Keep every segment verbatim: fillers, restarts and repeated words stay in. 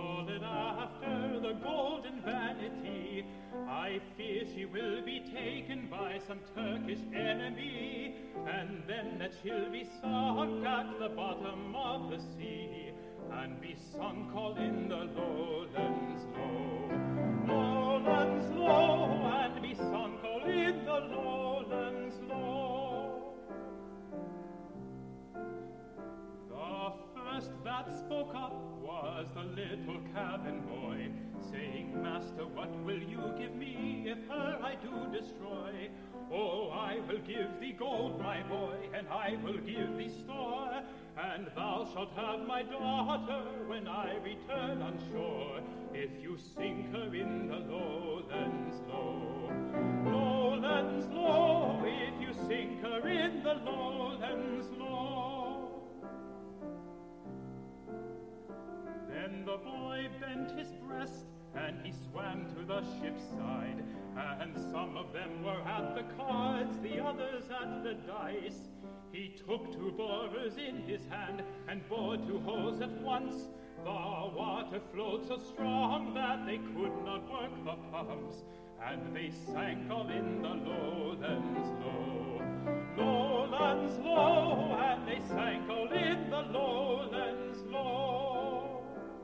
fallen after the golden vanity. I fear she will be taken by some Turkish enemy, and then that she'll be sunk at the bottom of the sea, and be sunk all in the lowlands low, lowlands low, and be sunk all in the lowlands low. The first that spoke up was the little cabin boy, saying, Master, what will you give me if her I do destroy? Oh, I will give thee gold, my boy, and I will give thee store, and thou shalt have my daughter when I return on shore, if you sink her in the lowlands low, lowlands low, if you sink her in the lowlands low. Then the boy bent his breast, and he swam to the ship's side, and some of them were at the cards, the others at the dice. He took two borers in his hand, and bored two holes at once. The water flowed so strong that they could not work the pumps, and they sank all in the lowlands low, lowlands low, and they sank all in the lowlands low.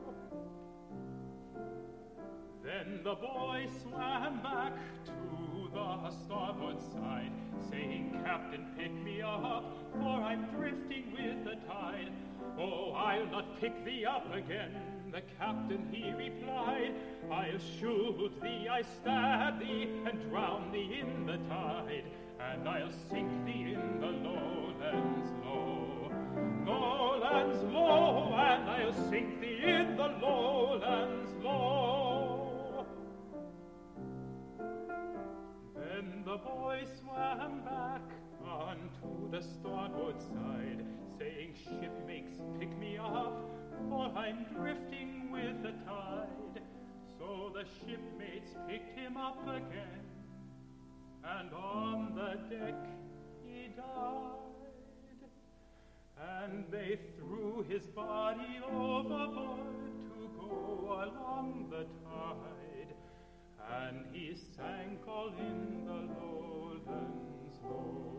Then the boy swam back to the starboard side, saying, Captain, pick me up, for I'm drifting with the tide. Oh, I'll not pick thee up again, the captain he replied. I'll shoot thee, I stab thee, and drown thee in the tide, and I'll sink thee in the lowlands low, lowlands low, and I'll sink thee in the lowlands low. Then the boy swam back onto the starboard side, saying, Shipmates, pick me up, for I'm drifting with the tide. So the shipmates picked him up again, and on the deck he died. And they threw his body overboard to go along the tide, and he sank all in the lowlands low.